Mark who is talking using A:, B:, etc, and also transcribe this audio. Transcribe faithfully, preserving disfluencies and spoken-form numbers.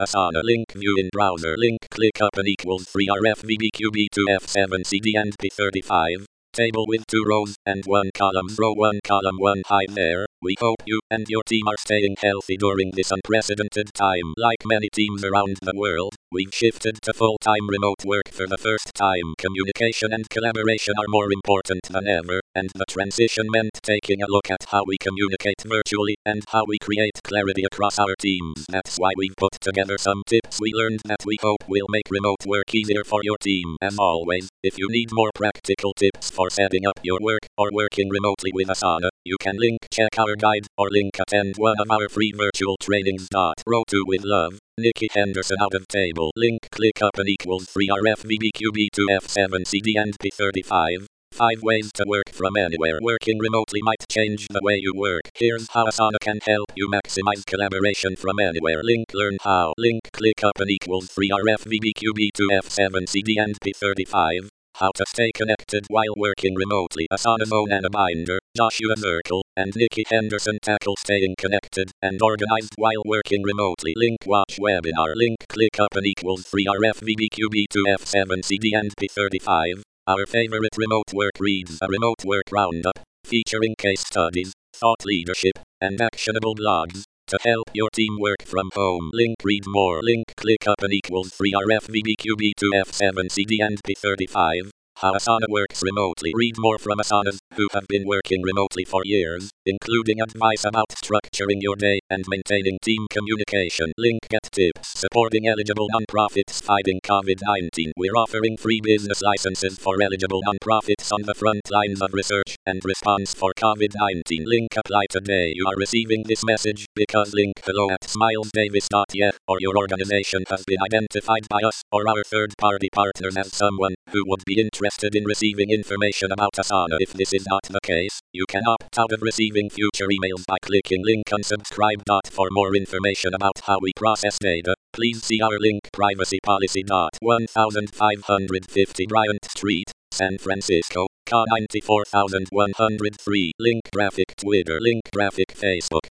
A: Asana link view in browser link click up and equals three R F V B Q B two F seven C D and P thirty-five. Table with two rows and one column. Row one column one. Hi there. We hope you and your team are staying healthy during this unprecedented time. Like many teams around the world, we've shifted to full-time remote work for the first time. Communication and collaboration are more important than ever, and the transition meant taking a look at how we communicate virtually and how we create clarity across our teams. That's why we've put together some tips we learned that we hope will make remote work easier for your team. As always, if you need more practical tips for setting up your work or working remotely with Asana, you can link check our guide or link attend one of our free virtual trainings. Row two with love, Nikki Henderson. Out of table link click up and equals three R F V B Q B two F seven C D and P thirty-five. five ways to work from anywhere. Working remotely might change the way you work. Here's how Asana can help you maximize collaboration from anywhere. Link learn how. Link click up and equals three R F V B Q B two F seven C D and P thirty-five. How to stay connected while working remotely. Asana Zone and Binder, Joshua Zirkle, and Nikki Henderson tackle staying connected and organized while working remotely. Link watch webinar. Link click up and equals three R F V B Q B two F seven C D and P thirty-five. Our favorite remote work reads a remote work roundup, featuring case studies, thought leadership, and actionable blogs to help your team work from home. Link read more. Link click up and equals three R F V B Q B two F seven C D and P thirty-five. How Asana works remotely. Read more from Asanas who have been working remotely for years, including advice about structuring your day and maintaining team communication. Link get tips supporting eligible nonprofits fighting COVID nineteen. We're offering free business licenses for eligible nonprofits on the front lines of research and response for COVID nineteen. Link apply today. You are receiving this message because link hello at smilesdavis dot I E or your organization has been identified by us or our third-party partners as someone who would be interested in receiving information about Asana. If this is not the case, you can opt out of receiving future emails by clicking link unsubscribe. For more information about how we process data, please see our link privacy policy. fifteen fifty Bryant Street, San Francisco, C A nine four one zero three. Link graphic Twitter. Link graphic Facebook.